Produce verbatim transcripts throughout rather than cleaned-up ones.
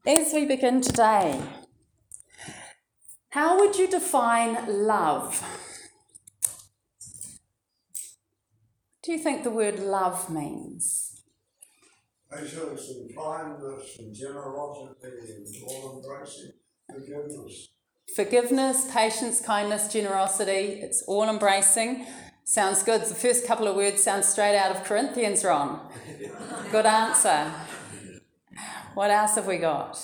As we begin today, how would you define love? What do you think the word love means? Patience and kindness and generosity and all-embracing forgiveness. Forgiveness, patience, kindness, generosity, it's all-embracing. Sounds good. The first couple of words sound straight out of Corinthians, Ron. Good answer. What else have we got?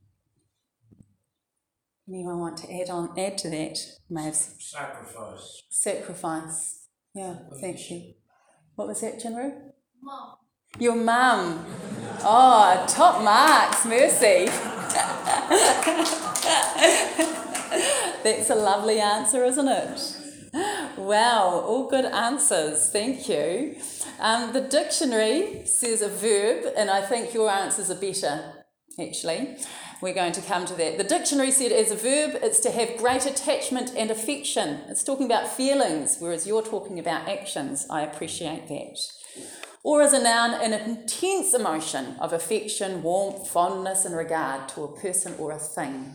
Anyone want to add on? Add to that? May have sacrifice. Sacrifice. Yeah, thank you. What was that, Jinru? Mum. Your mum. Oh, top marks, Mercy. That's a lovely answer, isn't it? Wow, all good answers. Thank you. Um, the dictionary says a verb, and I think your answers are better, actually. We're going to come to that. The dictionary said as a verb, it's to have great attachment and affection. It's talking about feelings, whereas you're talking about actions. I appreciate that. Or as a noun, an intense emotion of affection, warmth, fondness, and regard to a person or a thing.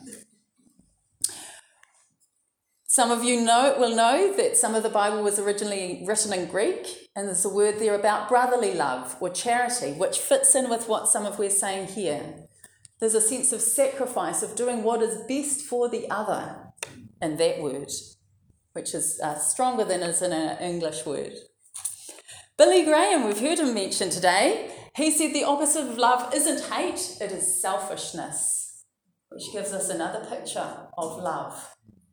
Some of you know will know that some of the Bible was originally written in Greek, and there's a word there about brotherly love or charity, which fits in with what some of we're saying here. There's a sense of sacrifice, of doing what is best for the other in that word, which is uh, stronger than is in an English word. Billy Graham, we've heard him mention today, he said the opposite of love isn't hate, it is selfishness, which gives us another picture of love.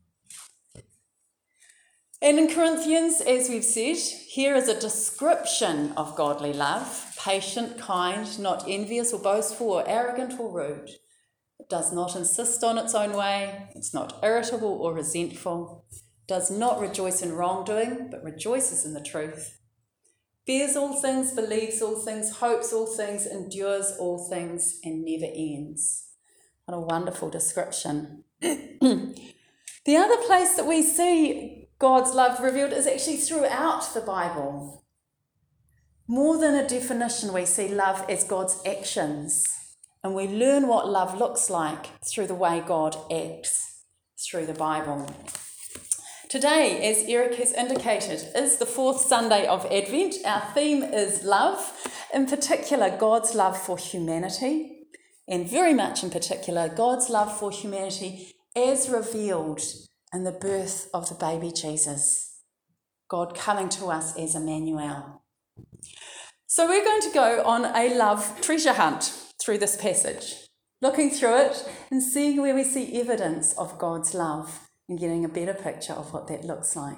And in Corinthians, as we've said, here is a description of godly love: patient, kind, not envious or boastful or arrogant or rude. It does not insist on its own way. It's not irritable or resentful. Does not rejoice in wrongdoing, but rejoices in the truth. Bears all things, believes all things, hopes all things, endures all things, and never ends. What a wonderful description. The other place that we see God's love revealed is actually throughout the Bible. More than a definition, we see love as God's actions, and we learn what love looks like through the way God acts through the Bible. Today, as Eric has indicated, is the fourth Sunday of Advent. Our theme is love, in particular God's love for humanity, and very much in particular God's love for humanity as revealed in the birth of the baby Jesus, God coming to us as Emmanuel. So we're going to go on a love treasure hunt through this passage, looking through it and seeing where we see evidence of God's love and getting a better picture of what that looks like.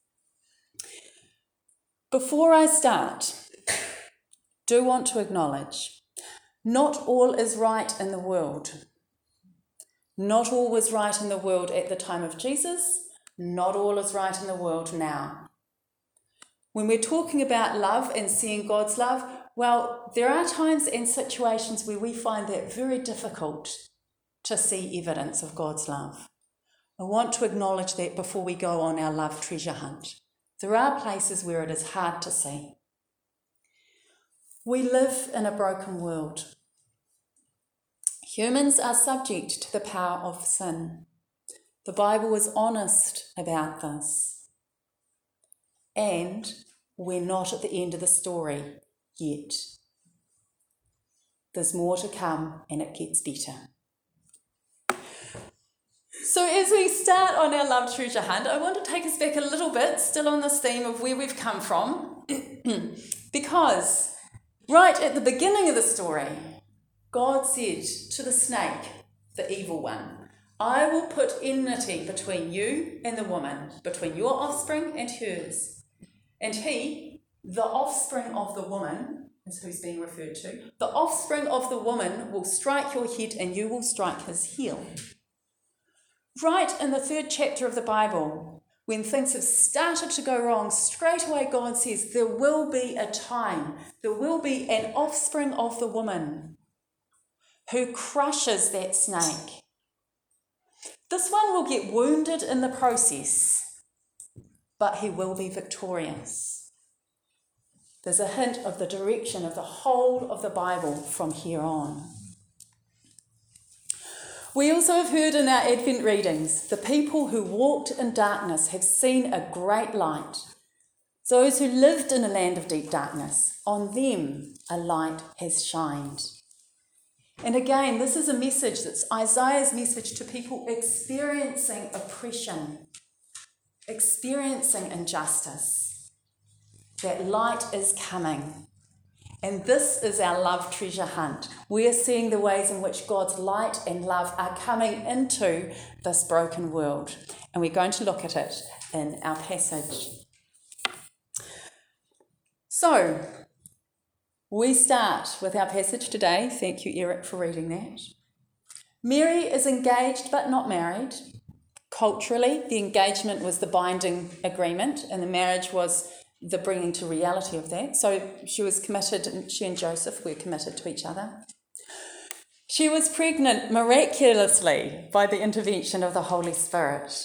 Before I start, do want to acknowledge, not all is right in the world. Not all was right in the world at the time of Jesus. Not all is right in the world now. When we're talking about love and seeing God's love, well, there are times and situations where we find that very difficult to see evidence of God's love. I want to acknowledge that before we go on our love treasure hunt. There are places where it is hard to see. We live in a broken world. Humans are subject to the power of sin. The Bible is honest about this. And we're not at the end of the story yet. There's more to come, and it gets better. So as we start on our love treasure hunt, I want to take us back a little bit, still on this theme of where we've come from, because right at the beginning of the story, God said to the snake, the evil one, I will put enmity between you and the woman, between your offspring and hers. And he, the offspring of the woman, is who's being referred to, the offspring of the woman will strike your head and you will strike his heel. Right in the third chapter of the Bible, when things have started to go wrong, straight away God says there will be a time, there will be an offspring of the woman who crushes that snake. This one will get wounded in the process, but he will be victorious. There's a hint of the direction of the whole of the Bible from here on. We also have heard in our Advent readings, the people who walked in darkness have seen a great light. Those who lived in a land of deep darkness, on them a light has shined. And again, this is a message that's Isaiah's message to people experiencing oppression, experiencing injustice. That light is coming. And this is our love treasure hunt. We're seeing the ways in which God's light and love are coming into this broken world. And we're going to look at it in our passage. So, we start with our passage today. Thank you, Eric, for reading that. Mary is engaged but not married. Culturally, the engagement was the binding agreement, and the marriage was the bringing to reality of that. So she was committed, and she and Joseph were committed to each other. She was pregnant miraculously by the intervention of the Holy Spirit.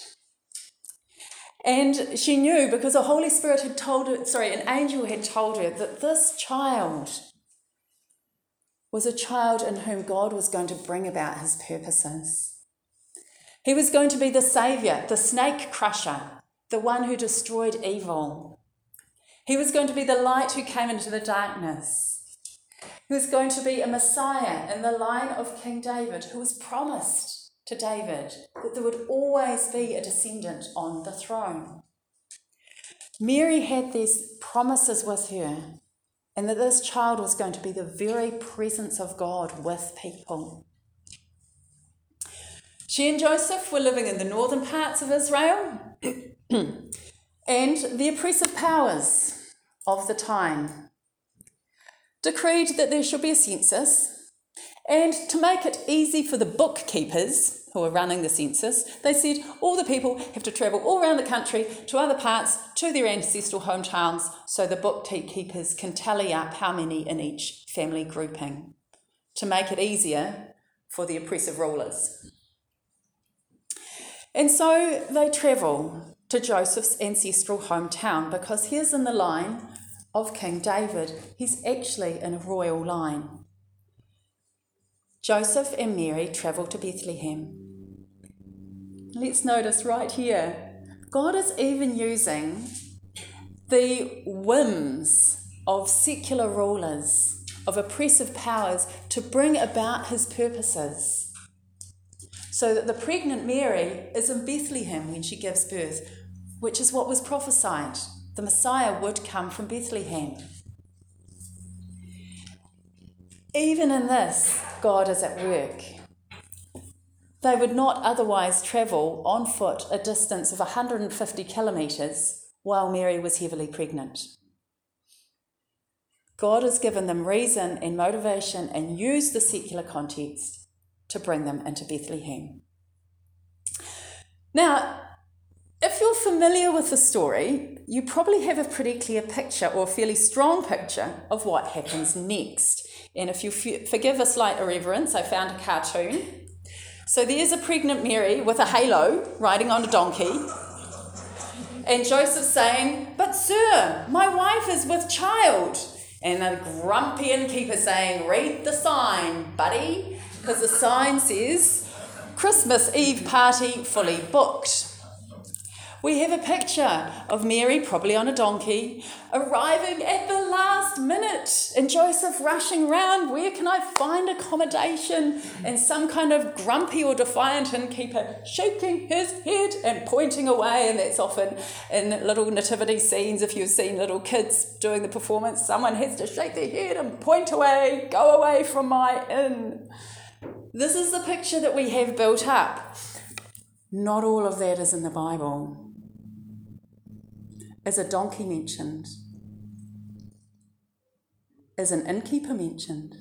And she knew, because the Holy Spirit had told her, sorry, an angel had told her that this child was a child in whom God was going to bring about his purposes. He was going to be the saviour, the snake crusher, the one who destroyed evil. He was going to be the light who came into the darkness. He was going to be a Messiah in the line of King David, who was promised to David that there would always be a descendant on the throne. Mary had these promises with her, and that this child was going to be the very presence of God with people. She and Joseph were living in the northern parts of Israel, and the oppressive powers of the time decreed that there should be a census, and to make it easy for the bookkeepers who were running the census, they said all the people have to travel all around the country to other parts, to their ancestral hometowns, so the bookkeepers can tally up how many in each family grouping, to make it easier for the oppressive rulers. And so they travel to Joseph's ancestral hometown, because here's in the line of King David. He's actually in a royal line. Joseph and Mary travel to Bethlehem. Let's notice right here, God is even using the whims of secular rulers, of oppressive powers, to bring about his purposes. So that the pregnant Mary is in Bethlehem when she gives birth, which is what was prophesied. The Messiah would come from Bethlehem. Even in this, God is at work. They would not otherwise travel on foot a distance of one hundred fifty kilometres while Mary was heavily pregnant. God has given them reason and motivation and used the secular context to bring them into Bethlehem. Now, if you're familiar with the story, you probably have a pretty clear picture, or a fairly strong picture, of what happens next. And if you f- forgive a slight irreverence, I found a cartoon. So there's a pregnant Mary with a halo riding on a donkey, and Joseph saying, "But sir, my wife is with child." And a grumpy innkeeper saying, "Read the sign, buddy," because the sign says, "Christmas Eve party fully booked." We have a picture of Mary, probably on a donkey, arriving at the last minute, and Joseph rushing round, where can I find accommodation? And some kind of grumpy or defiant innkeeper shaking his head and pointing away, and that's often in little nativity scenes. If you've seen little kids doing the performance, someone has to shake their head and point away, go away from my inn. This is the picture that we have built up. Not all of that is in the Bible. Is a donkey mentioned? Is an innkeeper mentioned?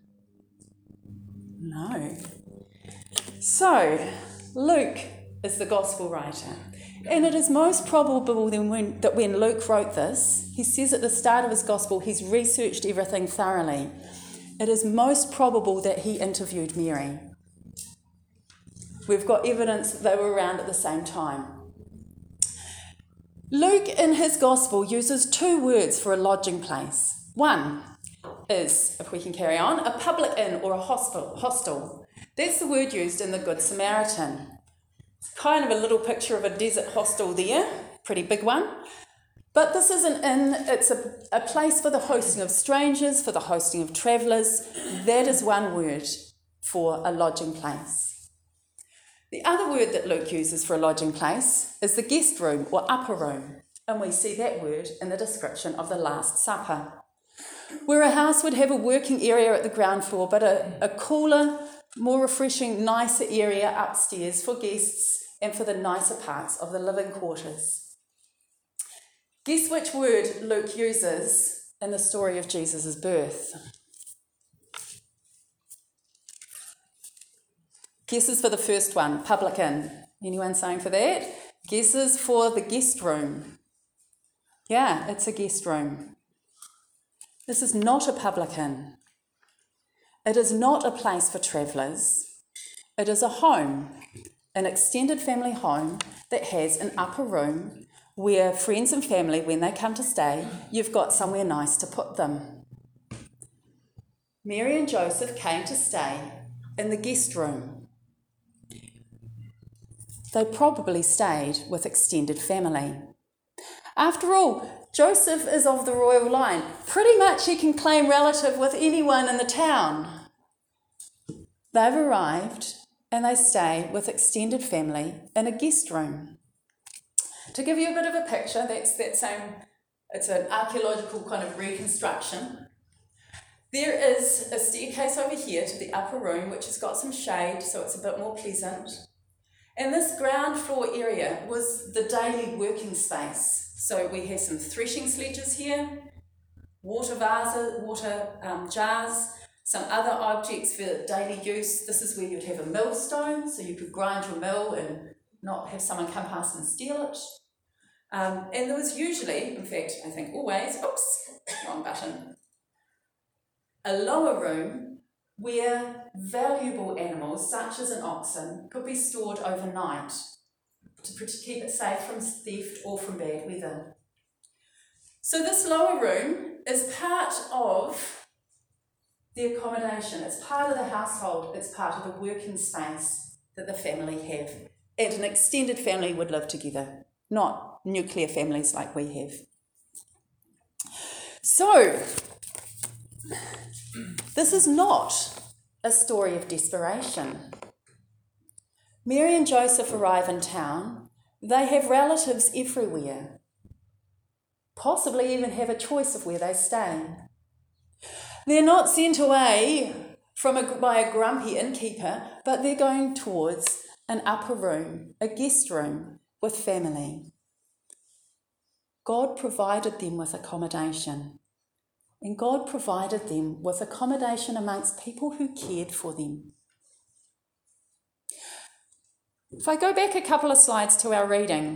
No. So, Luke is the gospel writer. And it is most probable that when, that when Luke wrote this, he says at the start of his gospel, he's researched everything thoroughly. It is most probable that he interviewed Mary. We've got evidence that they were around at the same time. Luke, in his gospel, uses two words for a lodging place. One is, if we can carry on, a public inn or a hostel. hostel. That's the word used in the Good Samaritan. It's kind of a little picture of a desert hostel there, pretty big one. But this is an inn, it's a, a place for the hosting of strangers, for the hosting of travellers. That is one word for a lodging place. The other word that Luke uses for a lodging place is the guest room or upper room, and we see that word in the description of the Last Supper, where a house would have a working area at the ground floor, but a, a cooler, more refreshing, nicer area upstairs for guests and for the nicer parts of the living quarters. Guess which word Luke uses in the story of Jesus' birth? Guesses for the first one, publican. Anyone saying for that? Guesses for the guest room. Yeah, it's a guest room. This is not a publican. It is not a place for travellers. It is a home, an extended family home that has an upper room where friends and family, when they come to stay, you've got somewhere nice to put them. Mary and Joseph came to stay in the guest room. They probably stayed with extended family. After all, Joseph is of the royal line. Pretty much he can claim relative with anyone in the town. They've arrived and they stay with extended family in a guest room. To give you a bit of a picture, that's that same, it's an archaeological kind of reconstruction. There is a staircase over here to the upper room, which has got some shade, so it's a bit more pleasant. And this ground floor area was the daily working space. So we have some threshing sledges here, water vases, water um, jars, some other objects for daily use. This is where you'd have a millstone, so you could grind your mill and not have someone come past and steal it. Um, and there was usually, in fact, I think always, oops, wrong button, a lower room where valuable animals, such as an oxen, could be stored overnight to keep it safe from theft or from bad weather. So this lower room is part of the accommodation. It's part of the household. It's part of the working space that the family have. And an extended family would live together, not nuclear families like we have. So, this is not a story of desperation. Mary and Joseph arrive in town. They have relatives everywhere, possibly even have a choice of where they stay. They're not sent away from a, by a grumpy innkeeper, but they're going towards an upper room, a guest room with family. God provided them with accommodation, and God provided them with accommodation amongst people who cared for them. If I go back a couple of slides to our reading,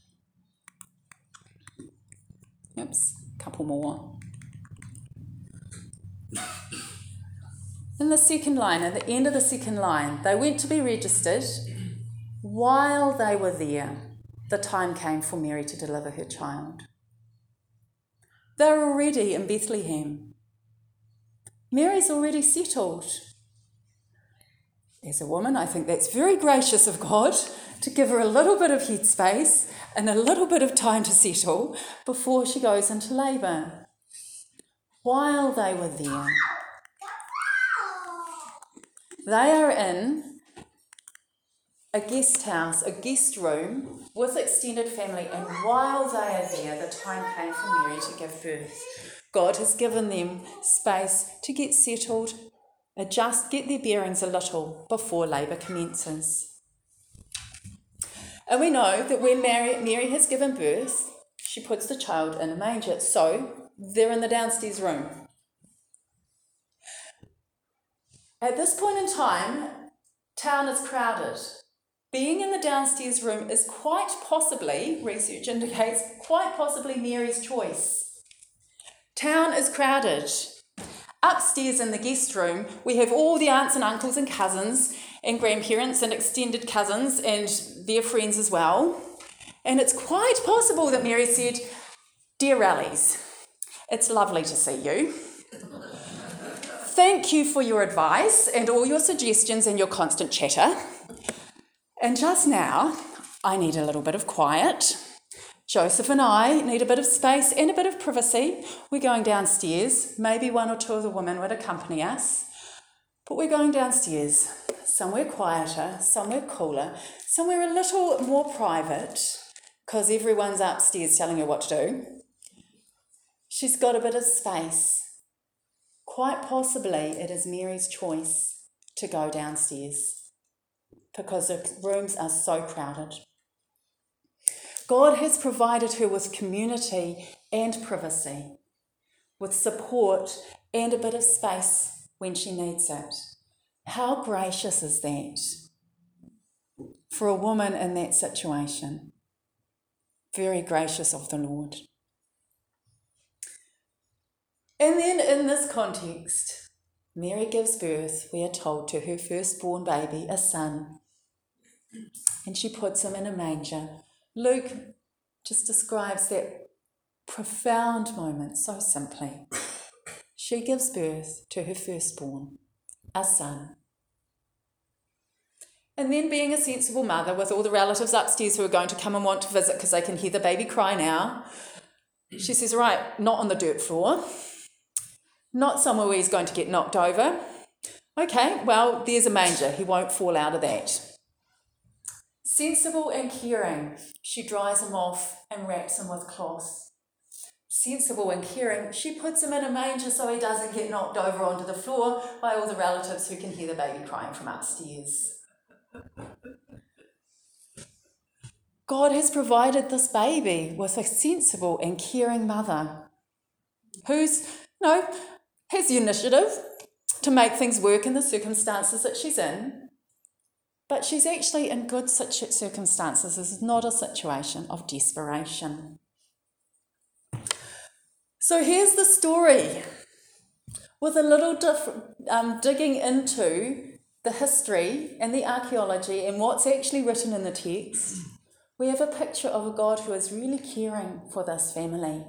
oops, a couple more. In the second line, at the end of the second line, they went to be registered. While they were there, the time came for Mary to deliver her child. They were already in Bethlehem. Mary's already settled. As a woman, I think that's very gracious of God to give her a little bit of headspace and a little bit of time to settle before she goes into labour. While they were there, they are in a guest house, a guest room with extended family, and while they are there, the time came for Mary to give birth. God has given them space to get settled, adjust, get their bearings a little before labour commences. And we know that when Mary, Mary has given birth, she puts the child in a manger. So they're in the downstairs room. At this point in time, town is crowded. Being in the downstairs room is quite possibly, research indicates, quite possibly Mary's choice. Town is crowded. Upstairs in the guest room, we have all the aunts and uncles and cousins and grandparents and extended cousins and their friends as well. And it's quite possible that Mary said, "Dear Rallies, it's lovely to see you. thank you for your advice and all your suggestions and your constant chatter. And just now, I need a little bit of quiet. Joseph and I need a bit of space and a bit of privacy. We're going downstairs. Maybe one or two of the women would accompany us. But we're going downstairs, somewhere quieter, somewhere cooler, somewhere a little more private, because everyone's upstairs telling her what to do. She's got a bit of space. Quite possibly it is Mary's choice to go downstairs because the rooms are so crowded. God has provided her with community and privacy, with support and a bit of space when she needs it. How gracious is that for a woman in that situation? Very gracious of the Lord. And then in this context, Mary gives birth, we are told, to her firstborn baby, a son, and she puts him in a manger. Luke just describes that profound moment so simply. She gives birth to her firstborn, a son. And then, being a sensible mother with all the relatives upstairs who are going to come and want to visit because they can hear the baby cry now, she says, right, not on the dirt floor, not somewhere where he's going to get knocked over. Okay, well, there's a manger. He won't fall out of that. Sensible and caring, she dries him off and wraps him with cloth. Sensible and caring, she puts him in a manger so he doesn't get knocked over onto the floor by all the relatives who can hear the baby crying from upstairs. God has provided this baby with a sensible and caring mother who's, you know, has the initiative to make things work in the circumstances that she's in, but she's actually in good circumstances. This is not a situation of desperation. So here's the story with a little diff- um, digging into the history and the archaeology and what's actually written in the text. We have a picture of a God who is really caring for this family.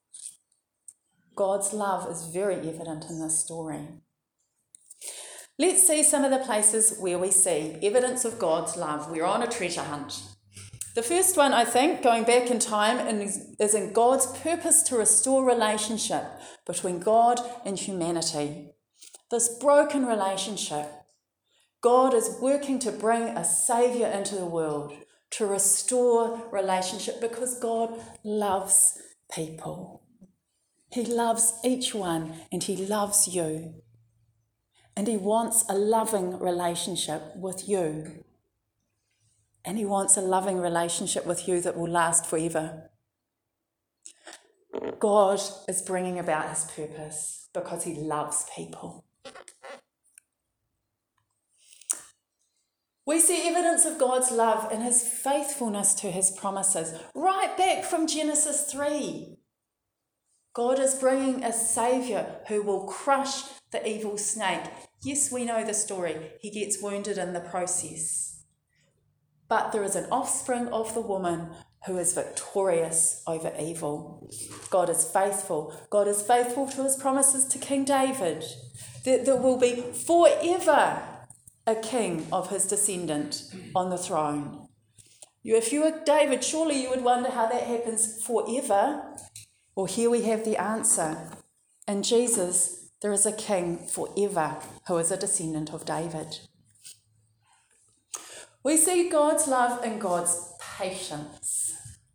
God's love is very evident in this story. Let's see some of the places where we see evidence of God's love. We're on a treasure hunt. The first one, I think, going back in time, is in God's purpose to restore relationship between God and humanity. This broken relationship. God is working to bring a saviour into the world, to restore relationship, because God loves people. He loves each one and he loves you. And he wants a loving relationship with you. And he wants a loving relationship with you that will last forever. God is bringing about his purpose because he loves people. We see evidence of God's love in his faithfulness to his promises, right back from Genesis three. God is bringing a saviour who will crush the evil snake. Yes, we know the story. He gets wounded in the process. But there is an offspring of the woman who is victorious over evil. God is faithful. God is faithful to his promises to King David, that there will be forever a king of his descendant on the throne. If you were David, surely you would wonder how that happens forever. Well, here we have the answer. In Jesus, there is a king forever who is a descendant of David. We see God's love and God's patience.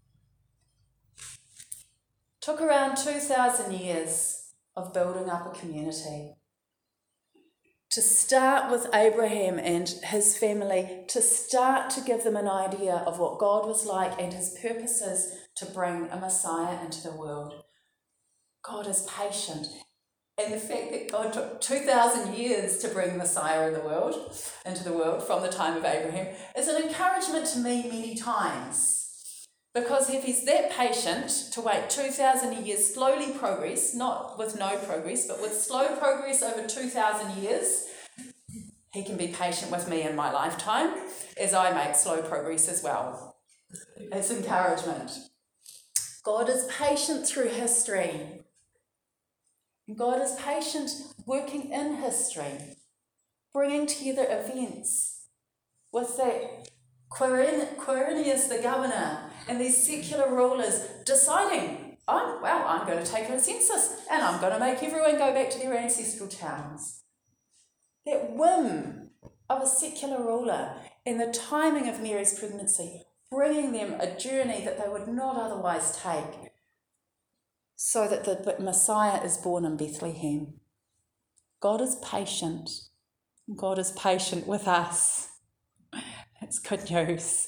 It took around two thousand years of building up a community. To start with Abraham and his family, to start to give them an idea of what God was like and his purposes to bring a Messiah into the world. God is patient. And the fact that God took two thousand years to bring Messiah in the world, into the world from the time of Abraham is an encouragement to me many times. Because if he's that patient to wait two thousand years, slowly progress, not with no progress, but with slow progress over two thousand years, he can be patient with me in my lifetime as I make slow progress as well. It's encouragement. God is patient through history. God is patient working in history, bringing together events with that Quirinius, Quirinius the governor, and these secular rulers deciding, oh, well, I'm going to take a census and I'm going to make everyone go back to their ancestral towns. That whim of a secular ruler and the timing of Mary's pregnancy, bringing them a journey that they would not otherwise take, so that the Messiah is born in Bethlehem. God is patient. God is patient with us. It's good news.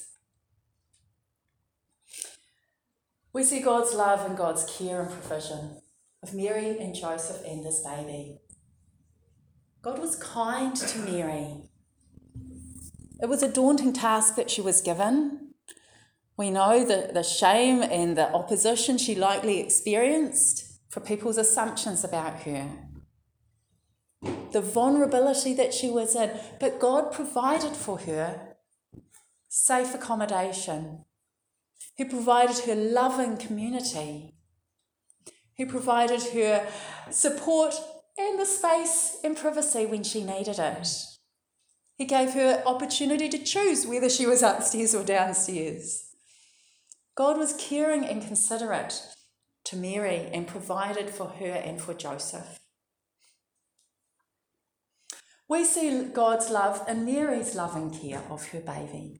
We see God's love and God's care and provision of Mary and Joseph and this baby. God was kind to Mary. It was a daunting task that she was given. We know the, the shame and the opposition she likely experienced for people's assumptions about her. The vulnerability that she was in, but God provided for her safe accommodation. He provided her loving community. He provided her support and the space and privacy when she needed it. He gave her opportunity to choose whether she was upstairs or downstairs. God was caring and considerate to Mary and provided for her and for Joseph. We see God's love in Mary's loving care of her baby.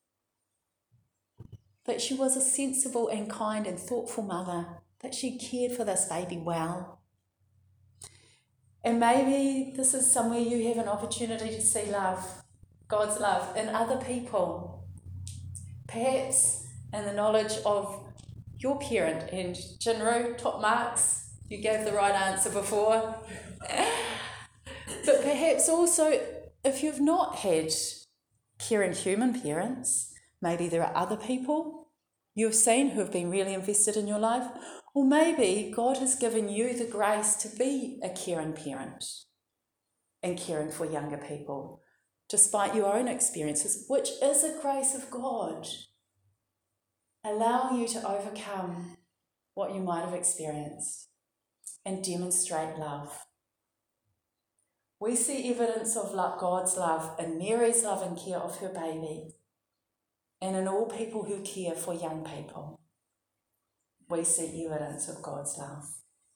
That she was a sensible and kind and thoughtful mother, that she cared for this baby well. And maybe this is somewhere you have an opportunity to see love, God's love, in other people. Perhaps in the knowledge of your parent, and Jinru, top marks, you gave the right answer before. But perhaps also, if you've not had caring human parents, maybe there are other people you've seen who have been really invested in your life, or maybe God has given you the grace to be a caring parent and caring for younger people, despite your own experiences, which is a grace of God, allowing you to overcome what you might have experienced and demonstrate love. We see evidence of God's love in Mary's love and care of her baby, and in all people who care for young people. We see evidence of God's love.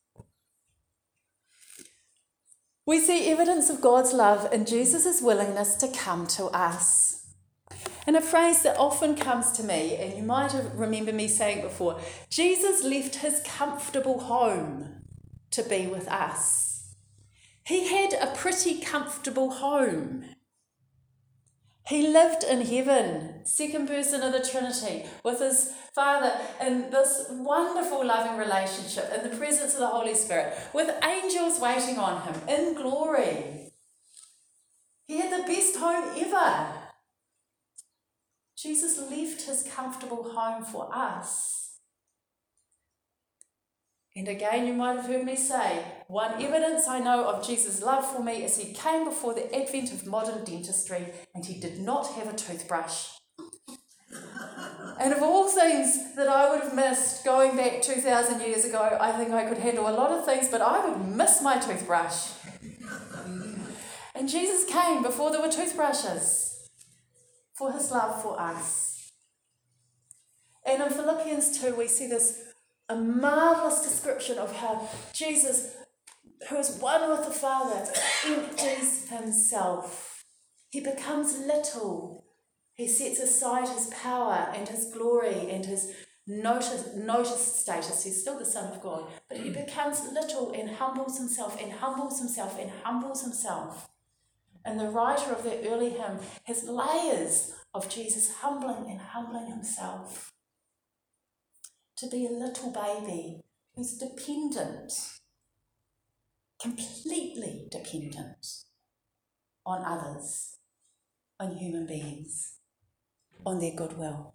We see evidence of God's love in Jesus' willingness to come to us. And a phrase that often comes to me, and you might remember me saying before, Jesus left his comfortable home to be with us. He had a pretty comfortable home. He lived in heaven, second person of the Trinity, with his Father in this wonderful loving relationship in the presence of the Holy Spirit, with angels waiting on him in glory. He had the best home ever. Jesus left his comfortable home for us. And again, you might have heard me say, one evidence I know of Jesus' love for me is he came before the advent of modern dentistry and he did not have a toothbrush. And of all things that I would have missed going back two thousand years ago, I think I could handle a lot of things, but I would miss my toothbrush. And Jesus came before there were toothbrushes for his love for us. And in Philippians two, we see this a marvellous description of how Jesus, who is one with the Father, empties himself. He becomes little. He sets aside his power and his glory and his noticed, noticed status. He's still the Son of God, but he becomes little and humbles himself and humbles himself and humbles himself. And the writer of that early hymn has layers of Jesus humbling and humbling himself. To be a little baby who's dependent, completely dependent on others, on human beings, on their goodwill.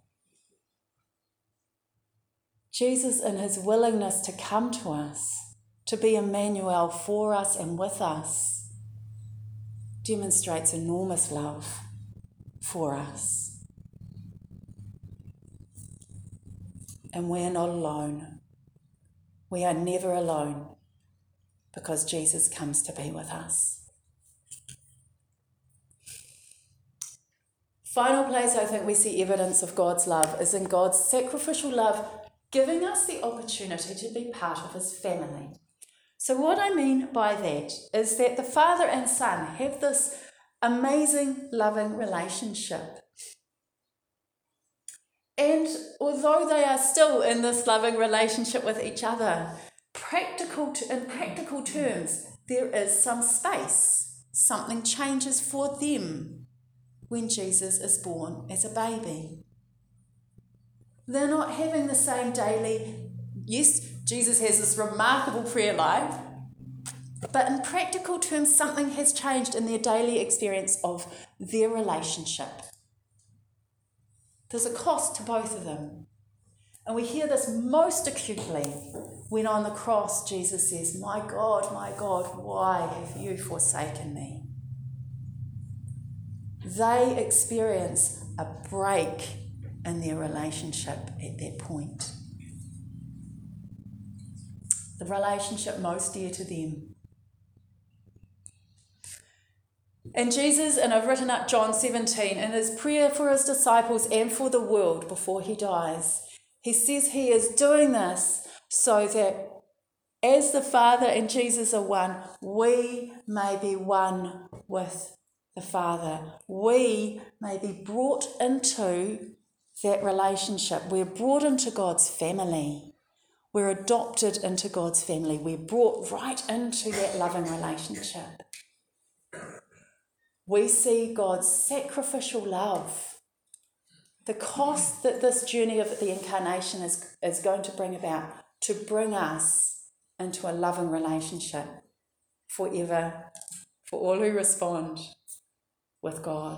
Jesus, in his willingness to come to us, to be Emmanuel for us and with us, demonstrates enormous love for us. And we are not alone. We are never alone because Jesus comes to be with us. Final place I think we see evidence of God's love is in God's sacrificial love, giving us the opportunity to be part of his family. So what I mean by that is that the Father and Son have this amazing, loving relationship. And although they are still in this loving relationship with each other, practical in practical terms, there is some space. Something changes for them when Jesus is born as a baby. They're not having the same daily, yes, Jesus has this remarkable prayer life, but in practical terms, something has changed in their daily experience of their relationship. There's a cost to both of them. And we hear this most acutely when on the cross Jesus says, "My God, my God, why have you forsaken me?" They experience a break in their relationship at that point. The relationship most dear to them. And Jesus, and I've written up John seventeen, in his prayer for his disciples and for the world before he dies, he says he is doing this so that as the Father and Jesus are one, we may be one with the Father. We may be brought into that relationship. We're brought into God's family. We're adopted into God's family. We're brought right into that loving relationship. We see God's sacrificial love. The cost that this journey of the incarnation is, is going to bring about to bring us into a loving relationship forever for all who respond with God.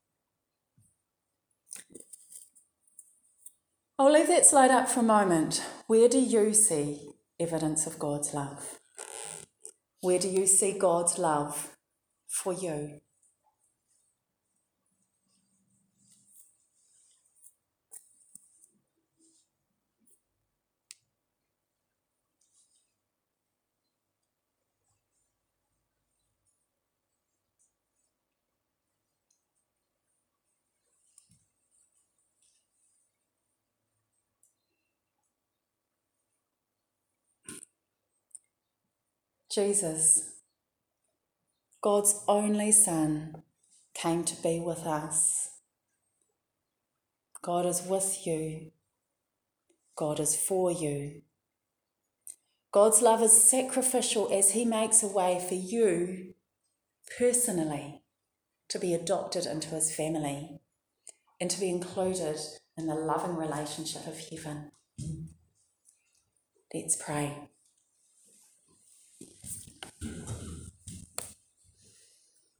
I'll leave that slide up for a moment. Where do you see evidence of God's love? Where do you see God's love for you? Jesus, God's only Son, came to be with us. God is with you. God is for you. God's love is sacrificial as he makes a way for you personally to be adopted into his family and to be included in the loving relationship of heaven. Let's pray.